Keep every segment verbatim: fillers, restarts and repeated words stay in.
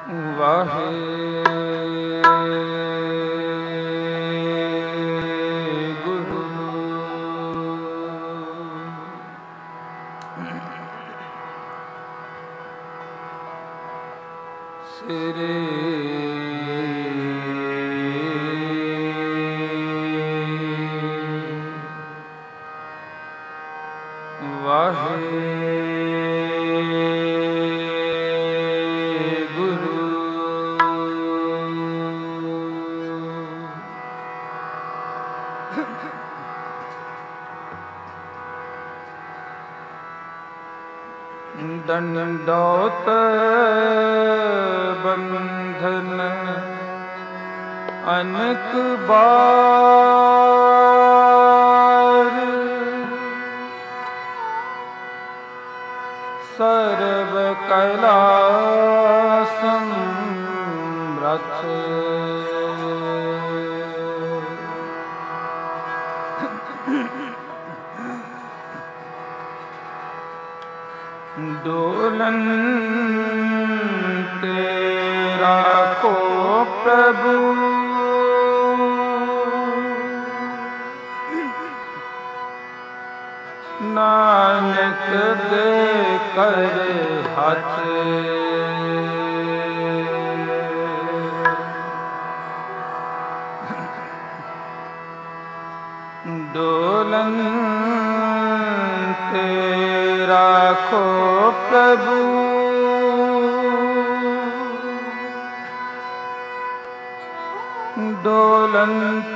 वाहेगुरु। श्री वाहेगुरु। दंडोत बंधन अनेक बार, सर्व कला समर्थ। डोलन तेरा को प्रभु, नानक दे कर हाथ। डोलन तेरा को प्रभु, डोलन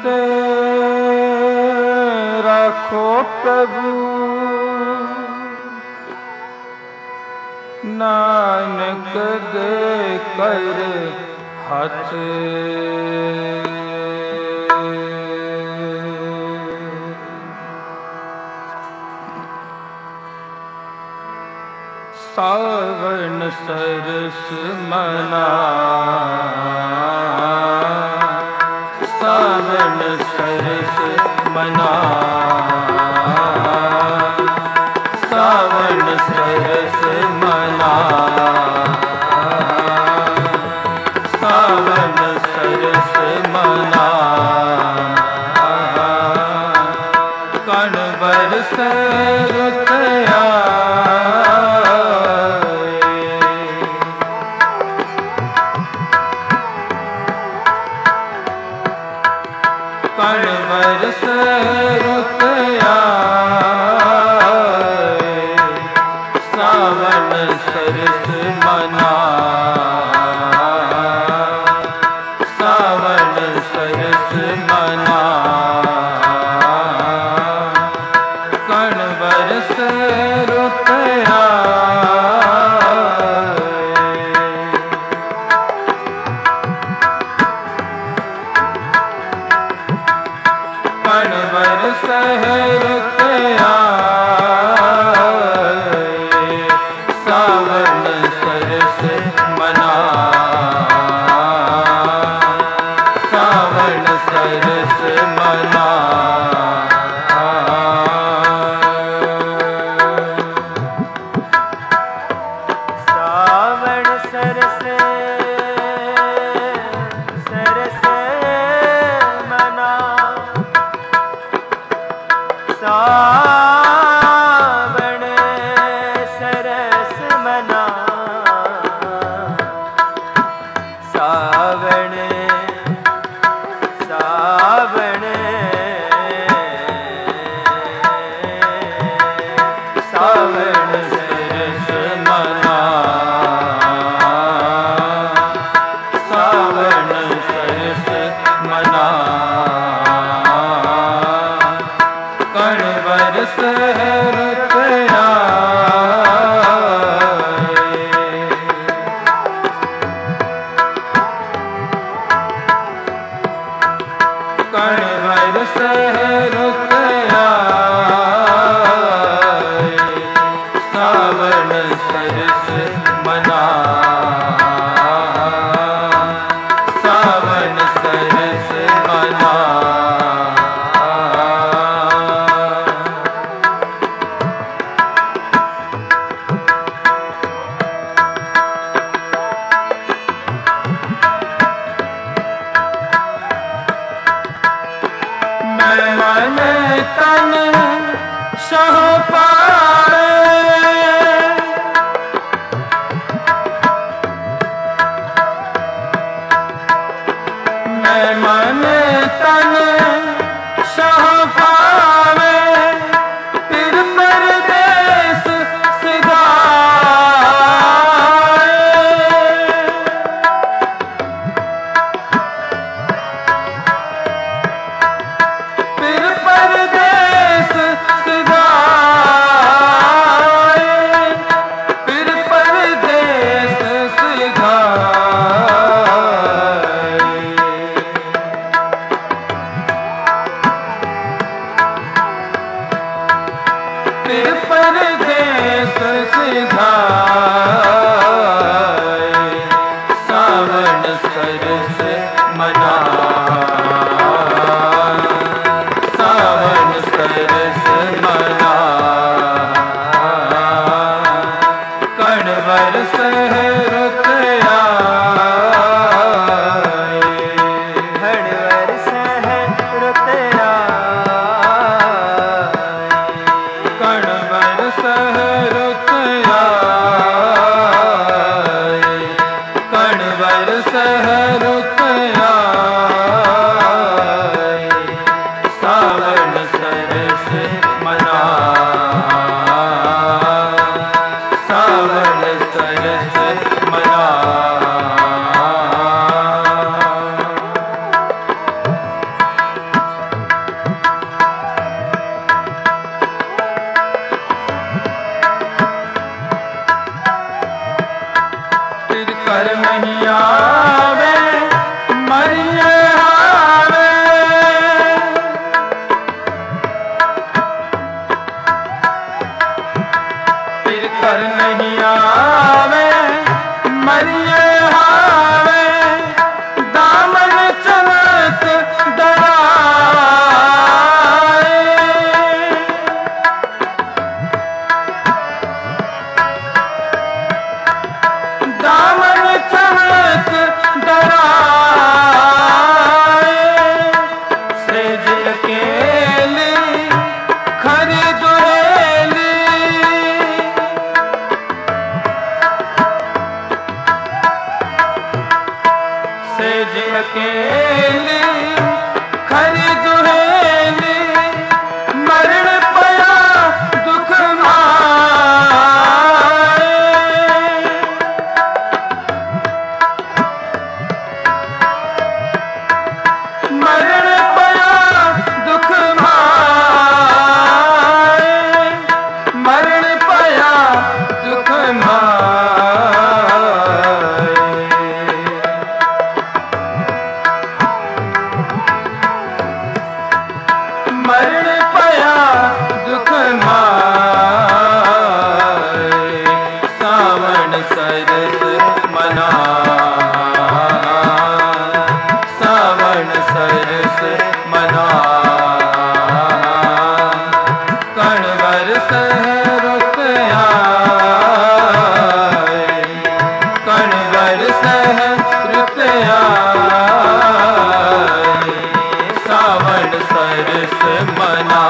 तेरा को प्रभु, नानक दे कर हाथ। सावन सरस मना, सावन सरस मना, सावन सरस मना, सावन सरस मना। कण बरस रुतया, कण बरस रुतया, सावन सरस मना, सावन सरस मना। कण बरस रुतया, कण बरस रुतया, सावन सरस मना, सावन सरस मना। सावन सरस सरस मना, सावन सरस मना, सावन सावन सावन सरस मना, मन तन सह पाए, मैं मन तन सह पावे, फिर परदेस सिधाए, फिर परदेस सिधाए, फिर परदेस सिधाए। फिर परदेस सिधाए, सावन सरस मना, सावन सरस मना, कण बरस रुत आए, घण बरस रुत आए, कण बरस रुत आए, कण बरस रुत आए, सावन सरस मना, सावन सरस मना। फिर कर नहीं आवे मरिए आवे, फिर कर नहीं आवे मरिए आवे, दामन चमक डराए, दामन चमक डराए, सेज अकेली खरी दुहेली, सेज अकेली खरी दुहेली, मरण पया दुख भाए, मरण पया दुख भाए, मरण पया दुख भाए। मरण पया दुख भाए, सावन सरस मना, सावन सरस मना, कण बरस रुत आए, कण बरस रुत आए, सावन सरस मना,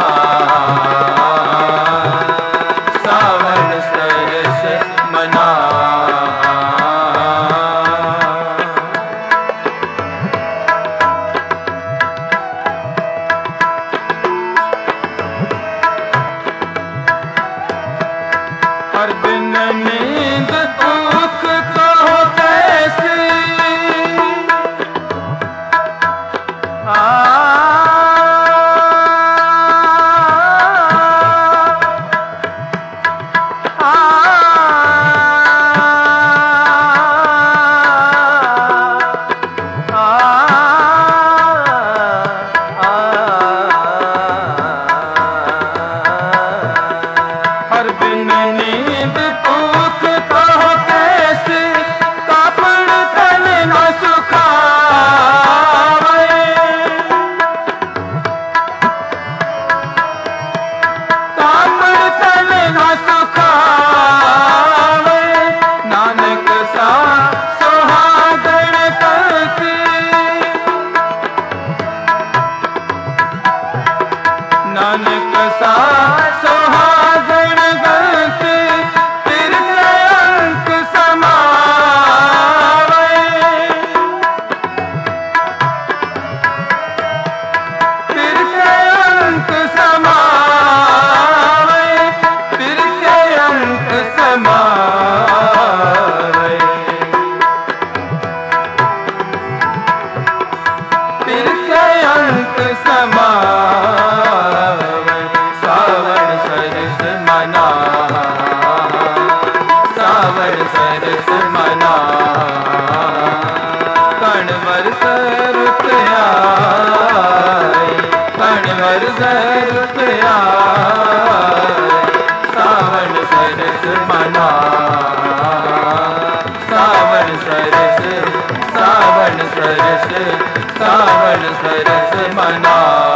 सावन सरस मना। सरस सावन सरस सावन सरस मना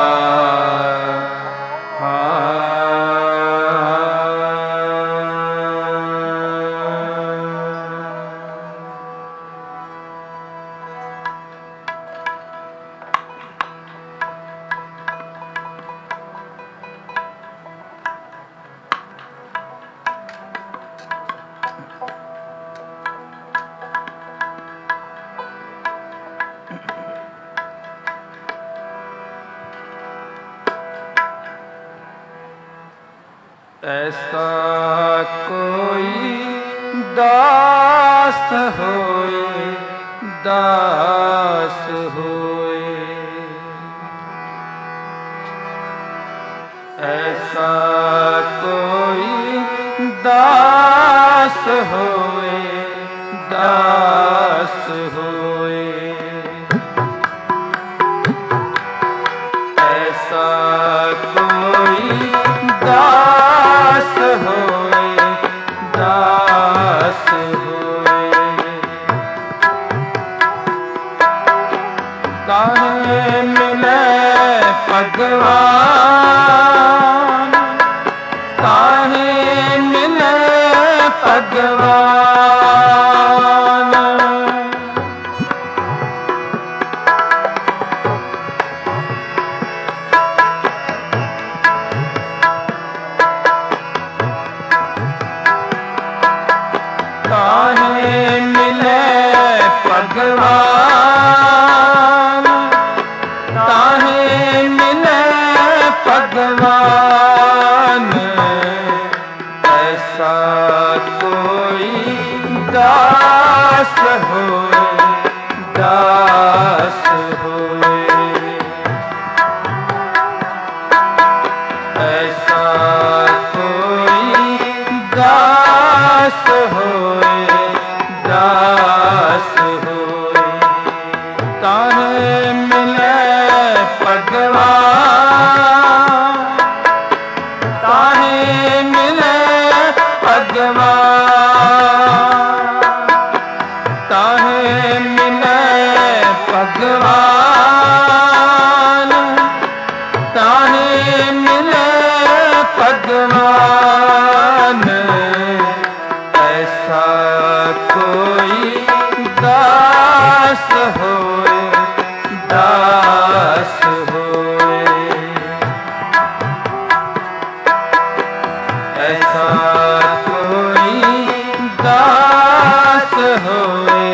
ऐसा कोई दास होए दास होए ऐसा कोई दास होए दास होए ऐसा कोई दास होए दास होए काहे मिले भगवान काहे मिले भगवान काहे मिले भगवान काहे मिले भगवान ऐसा कोई दास होए दास होए ऐसा कोई दास होए दास होए काहे मिले भगवान काहे मिले भगवान काहे मिले भगवान काहे मिले भगवान ऐसा कोई दास होए दास होए ऐसा कोई दास होए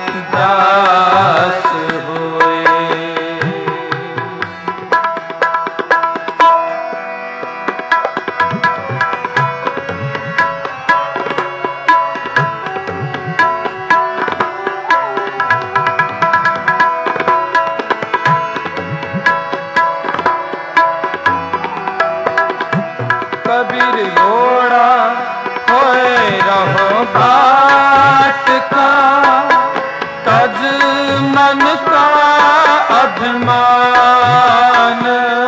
दास होए कबीर घोड़ा होए रहो बाट का तज मन का अभिमान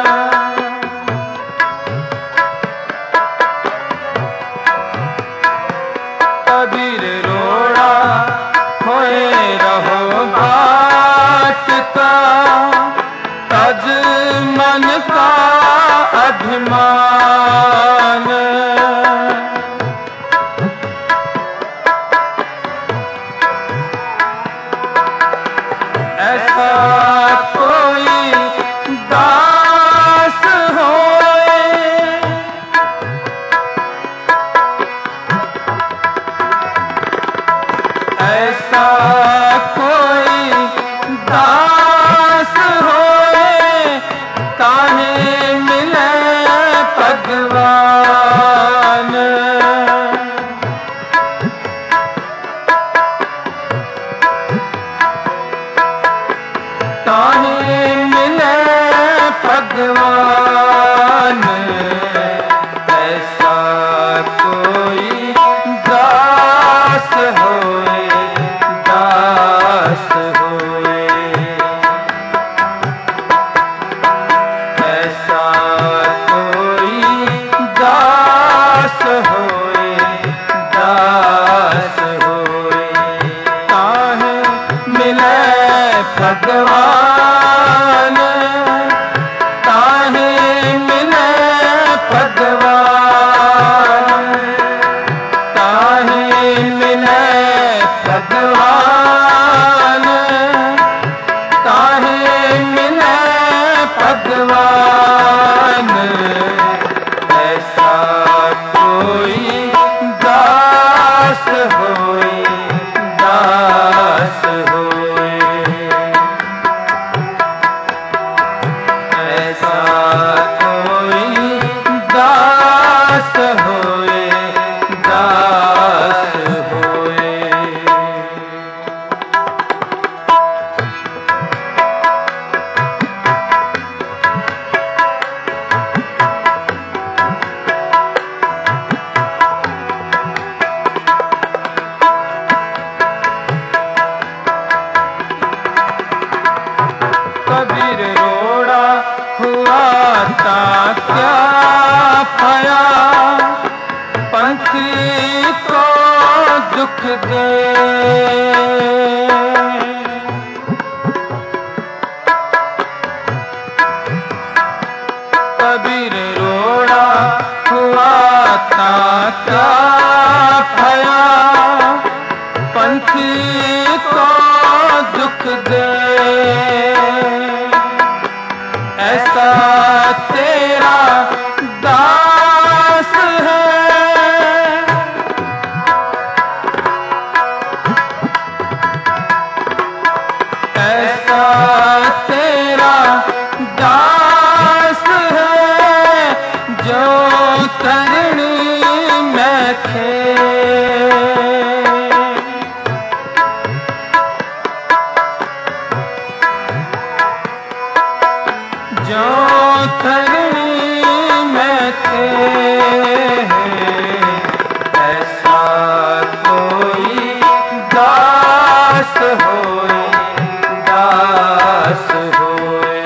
कबीर रोड़ा होए रहो बाट का तज मन का अभिमान ऐसा कोई दास होए ऐसा कोई दास होए काहे मिले भगवान काहे मिले भगवान ऐसा कोई दास होए दास होए ऐसा कोई दास होए दास होए काहे भगवान ताहे मिले भगवान ताहे मिले भगवान ताहे मिले भगवान ऐसा कोई दास होए दास होए ऐसा कोई दास होए दास होए कबीर रोड़ा हुआ ता क्या पाया पंथी को दुख दे कबीर रोड़ा हुआ ता क्या पाया पंथी को दुख दे ऐसा तेरा दास है ऐसा तेरा दास है जो करनी में थे जो धरणी में थे ऐसा कोई दास होए दास होए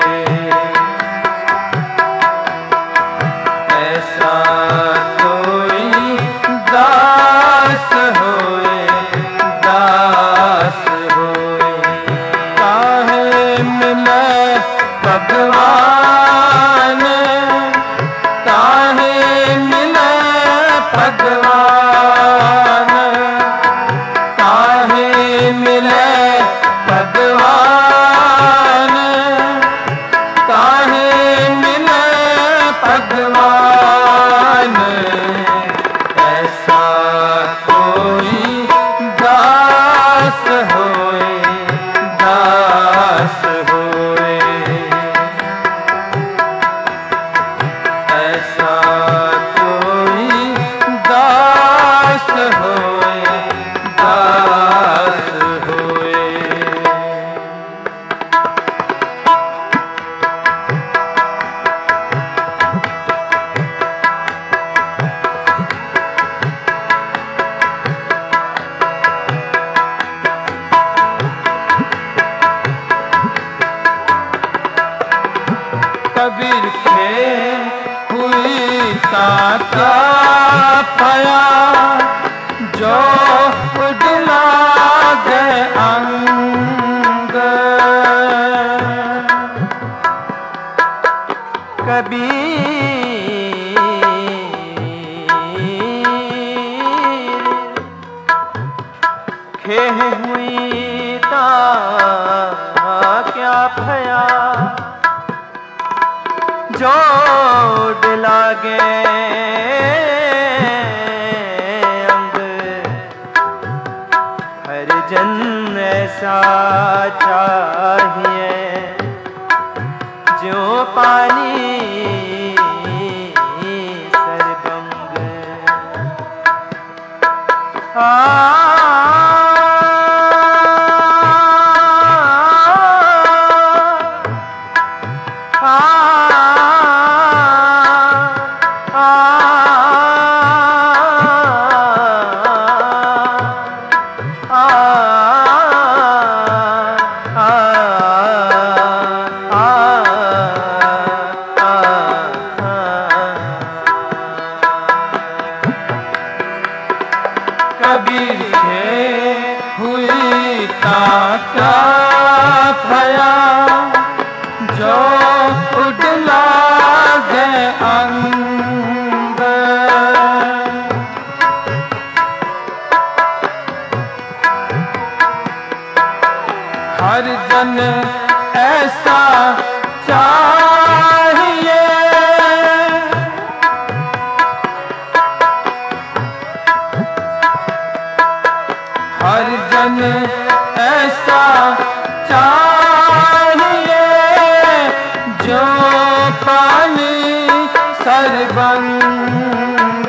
ऐसा कोई दास होए दास होए काहे मिले भगवान ताहे मिले भगवान ताहे मिले भगवान ताहे मिले भगवान ऐसा कोई दास होए दास होए ऐसा कोई दास होए दास होए कबीर थे हुई ता क्या पाया जो उजला गए अंग कबीर खेह हुई ता क्या भया जो दिलागे अंग हर जन ऐसा चाहिए जो पानी सरगंग आ आ क्या भया जो उड़ला गए अंग। हर जन ऐसा चाहिए, हर जन ऐसा चाहिए जो पानी सर्वंग।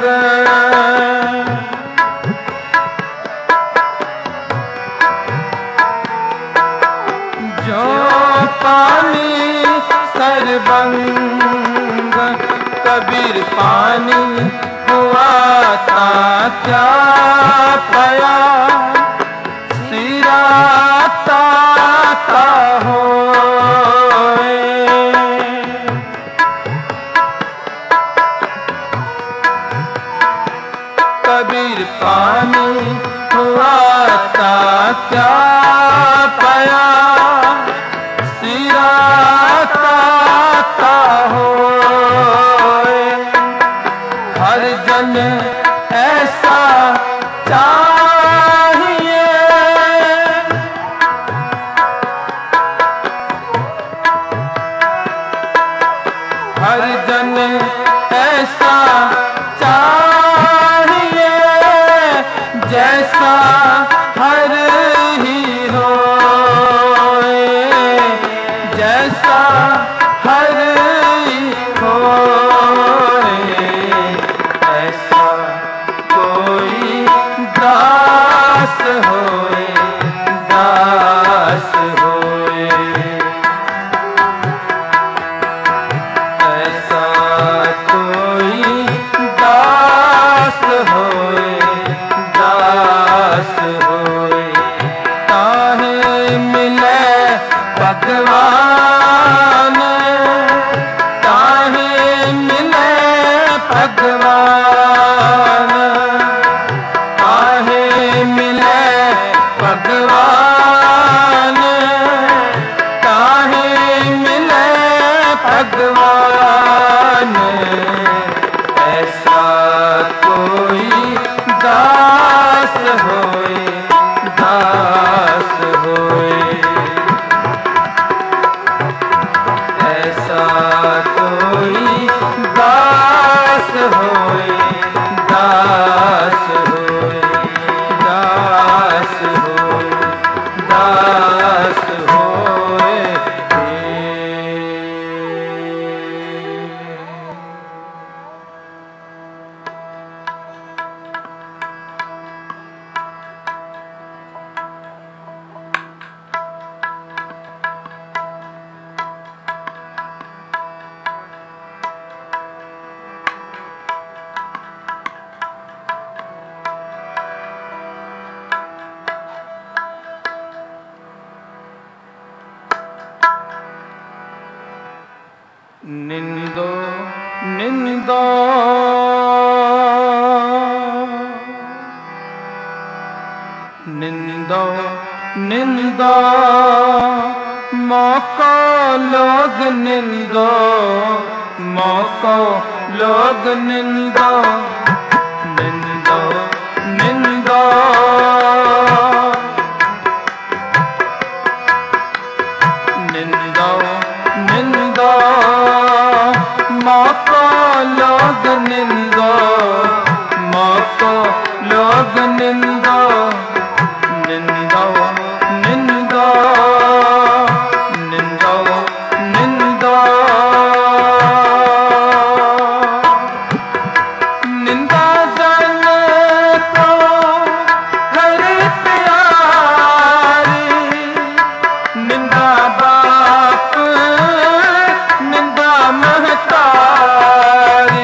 जो पानी सर्वंग। कबीर पानी हुआ था क्या पया सिरा ताता होए। कबीर पानी हुआ था क्या पया सिरा ताता होए। हर जन ऐसा चाहिए, हर जन ऐसा चाहिए जैसा हर ही होए, जैसा हर ही होए। ऐसा कोई दास होए, दास होए। ऐसा कोई दास होए, दास होए। ताहे मिले भगवान, ताहे मिले भगवान, ताहे मिले भगवान, ताहे मिले भगवान। ऐसा कोई दास होए, दास होए। ऐसा कोई दास होए, दास होए, दास होए, दास होए। निंदो निंदो निंदो निंदो मौको लोग निंदो, मौको लोग निंदो, निंदो निंदो निंदो निंदो मौको लोग निंदो, मौको लोग निंदो, निंदो निंदो निंदो निंदो। निंदा जन को हर प्यारी, निंदा बाप निंदा महतारी।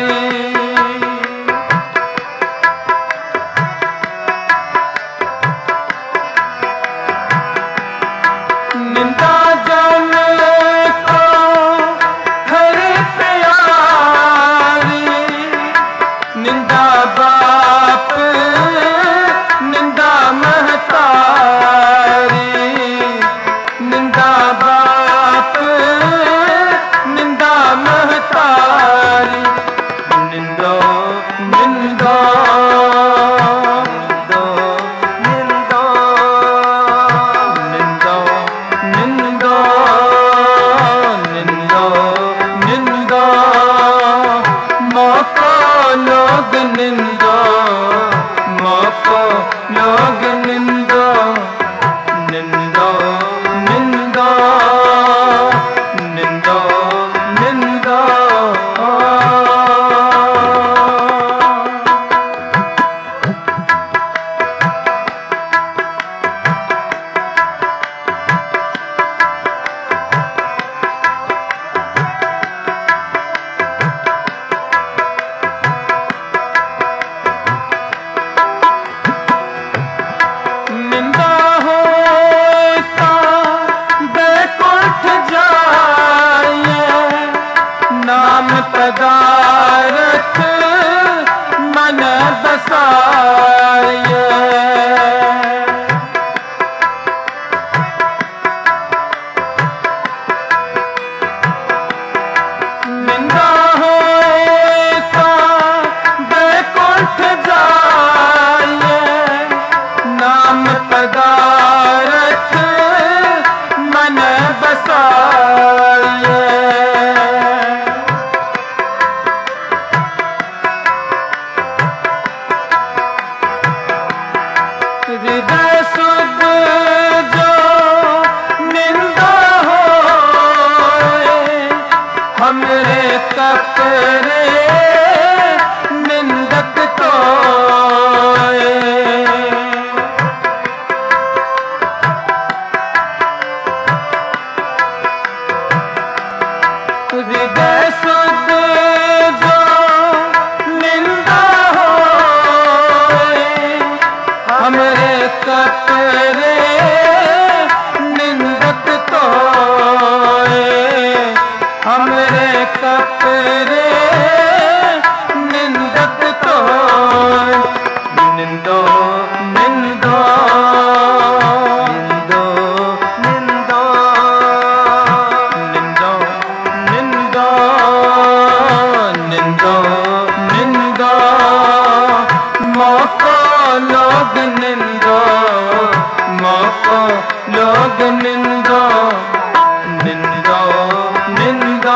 लोग निंदो निंदो निंदो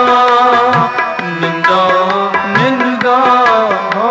निंदो निंदो हो।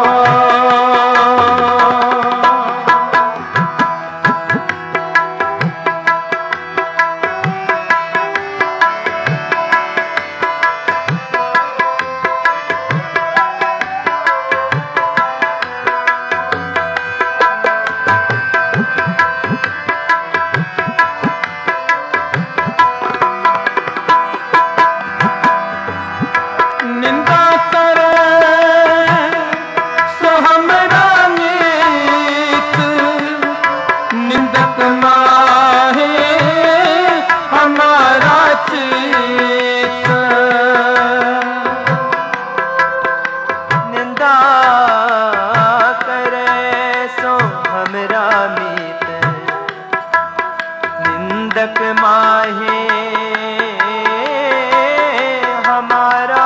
निंदा करे सो हमरा मीत, निंदक माहे हमारा चित। निंदा करे सो हमरा मीत, निंदक माहे हमारा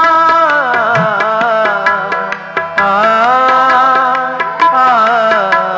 आ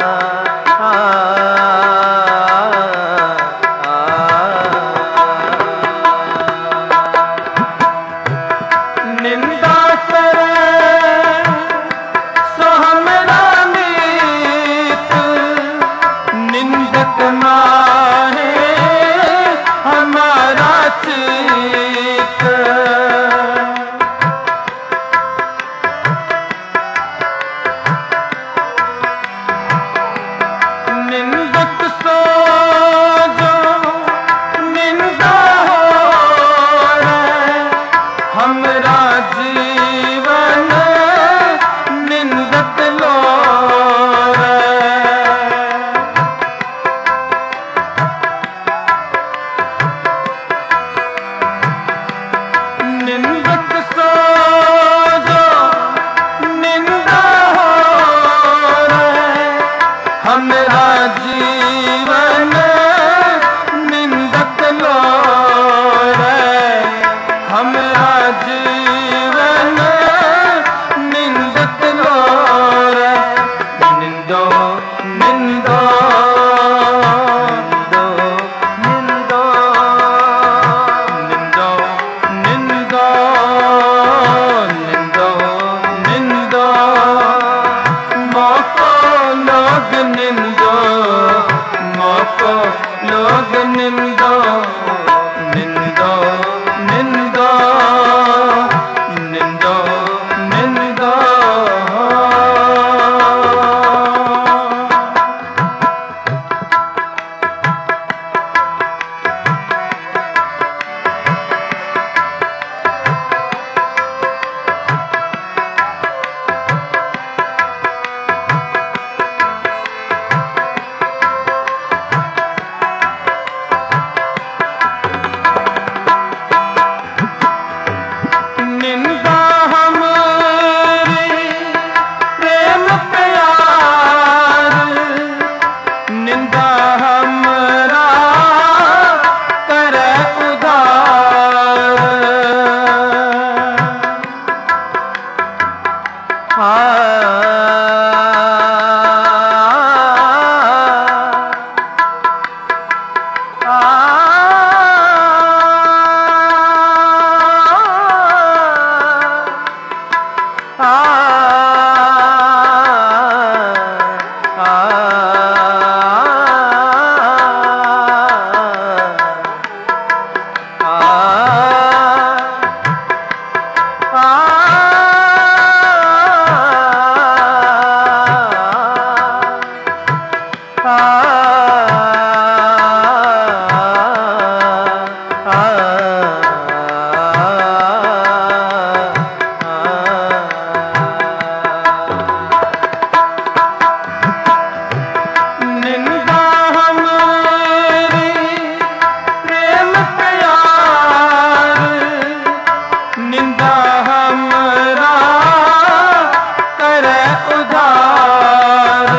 आधार।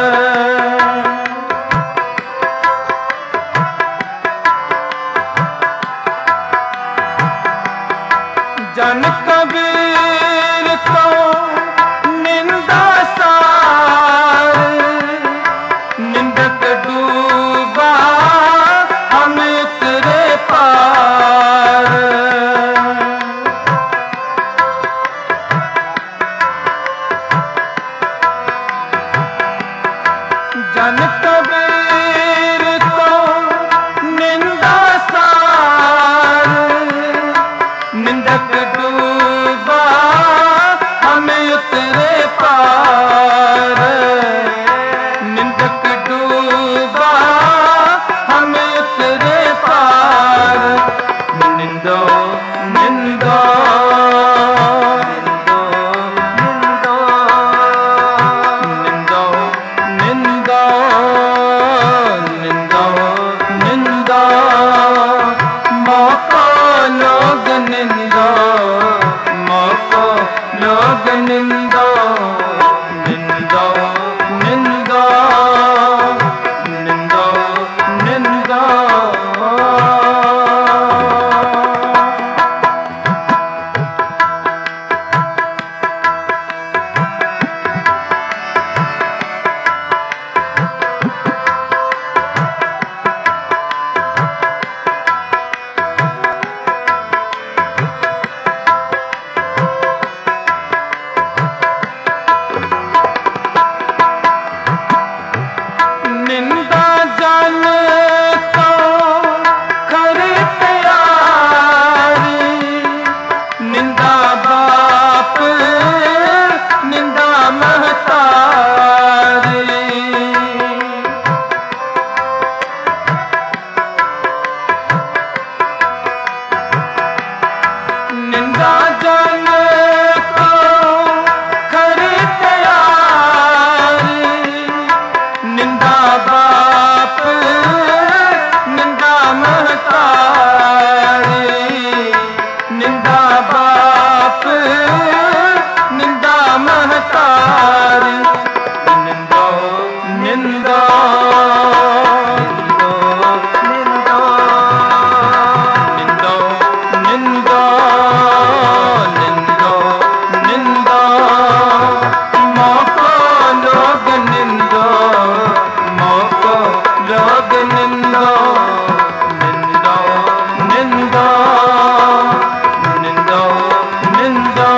जन कबीर को निंदा सार, निंदक डूबा हम उतरे पार। जन कबीर को निंदा सार, निंदक डूबा हम उतरे पार। निंदक डूबा हम उतरे पार। निंदो निंदो निंदो निंदो निंदो निंदो निंदो मौको लोग निंदो, मौको लोग निंदो। निंदो निंदो निंदो निंदो। निंदा जन को खरी तैयारी, निंदा बाप निंदा महतारी। निंदा जन को खरी तैयारी, निंदा बाप निंदा महतारी। निंदा बाप निंदा महतारी। निंदो निंदो निंदो निंदो निंदो निंदो निंदो मौको लोग निंदो, मौको लोग निंदो। निंदो निंदो निंदो निंदो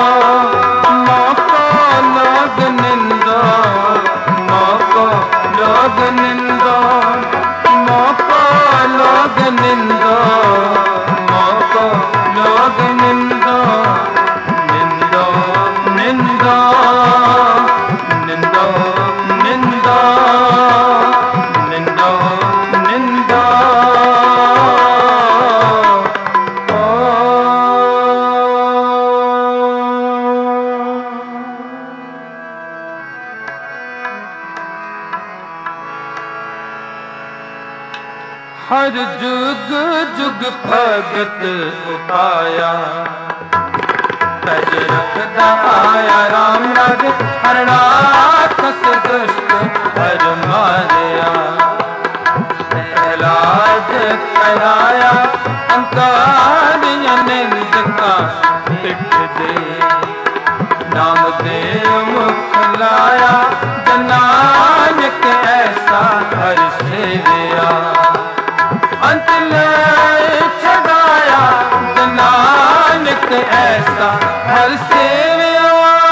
मौको लोग निंदो, मौको लोग निंदो। मौको लोग निंदो, मौको लोग निंदो। निंदो निंदो निंदो निंदो निंदो निंदो। ओ हर जुग जुग भगत उपाया, तज रखदा आया राम राज। हर राक्षस दुष्ट हर मारया, प्रहलाद कराया अंकार निंदका पिठ दे। नाम दे मुख लाया जनानक ऐसा हर सेविया। अंत ले छड़ाया जनानक ऐसा हर सेविया।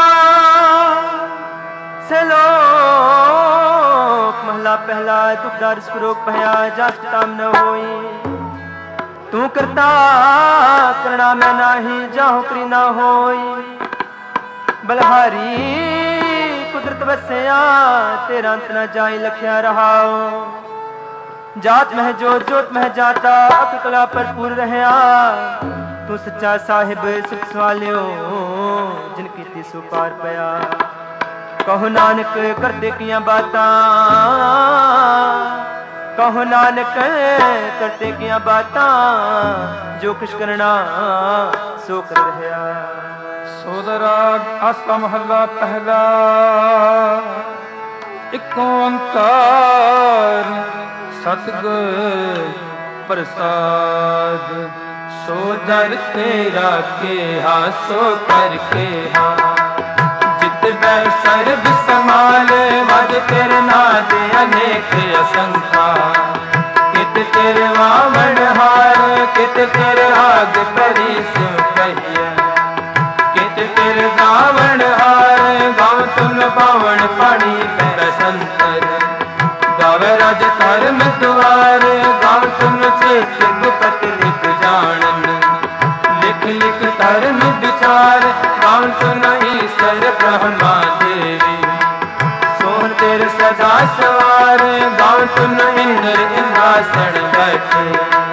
सलोक महला पहला दुखदार स्वरूप भया जास ताम न होई। तू करता करना मैं नाही, जाहु करी ना होई। बलहारी कुदरत वसया, तेरा अंत न जाई लखिया रहाओ। जात मह जोत जोत मह जाता, अकल कला भरपूर रहया। तू सच्चा साहिब सुख सवालियो, जिन कीती सो पार पया। कहो नानक करते किया बातां, कहो नानक करते किया बातां। जो कुछ करना सो कर रहया। सोदराग आसा महला पहला। एक ओंकार सतगुर प्रसाद, सो दर तेरा के हा सो करके हा। जित बै सर्ब समाले वज तेरे नाद अनेक असंख्या। कित तेरे वामन हार कित तेरे आग परी सो कहिए। कित तेरे गावण हार गाँव तुम पावन पानी संतर। गावे राज धर्म द्वार गाँव तुम चेत गुपत लिख जानन। लिख लिख धर्म विचार गाँव तुम ईश्वर ब्रह्मा देवी। सोहन तेरे सदा सवार गाँव तुम इंद्र इंद्रासन बैठे।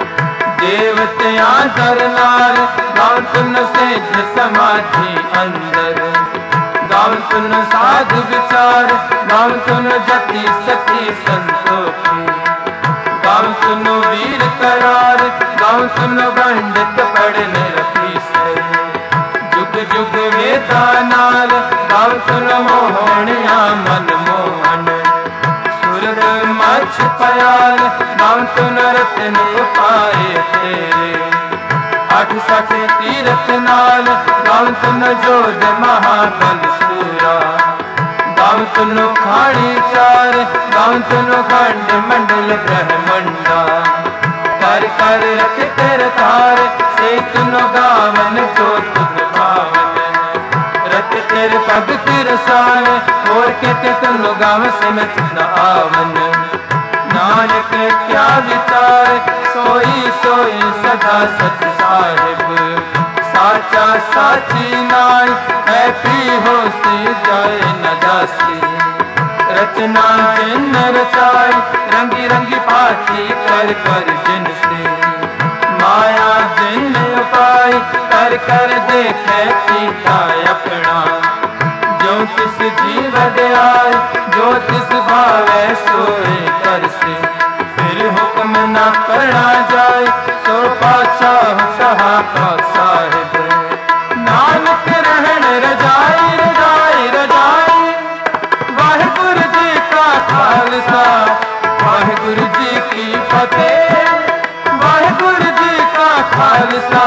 देवत्या दरनार गाँव तुम सिद्ध समाधि अंदर। गाँव तुम साधु विचार गाँव तुम जति सती संतोषी। गाँव तुम वीर करार गाँव तुम पंडित पढ़ने रखी से। जुग जुग वेदा नाल गाँव तुम मोहनिया मन मोहन। सुरग मछ पयाल गाँव तुम रत्न पाए तेरे। अठ सठ तीरथ नाल गाँव तुम जोध महाबल सूरा। गाँव तुम खाड़ी चार गाँव तुम खंड मंडल ब्रह्मंडा। कर कर रख तेरे तार से तुम गावन जो तुम भावन। रख तेरे पग तिरसाल और कहते तुम गाँव से मैं न आवन। नानक क्या विचार सोई सोई सदा सच साहिब। साचा साची नाय है पी हो सी जाए न जासी। रचना जिन रचाई रंगी रंगी पाठी कर कर जिन से। माया जिन उपाय कर कर देखे सीता अपना। जो तिस जीव दयाल जो तिस भावे सोए कर से। फिर हुक्म न करना जाए सो पातशाह सहा साहिब। नानक रहन रजाई रजाई रजाई। वाहिगुरु जी का खालसा वाहिगुरु जी की फतेह। वाहिगुरु जी का खालसा